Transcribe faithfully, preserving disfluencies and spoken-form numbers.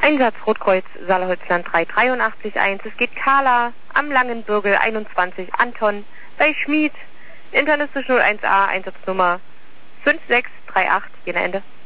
Einsatz Rotkreuz Saale-Holzland drei drei acht eins. Es geht Carla am Langen Bürgel einundzwanzig Anton bei Schmied. Internistische null eins A, Einsatznummer fünf sechs drei acht, jener Ende.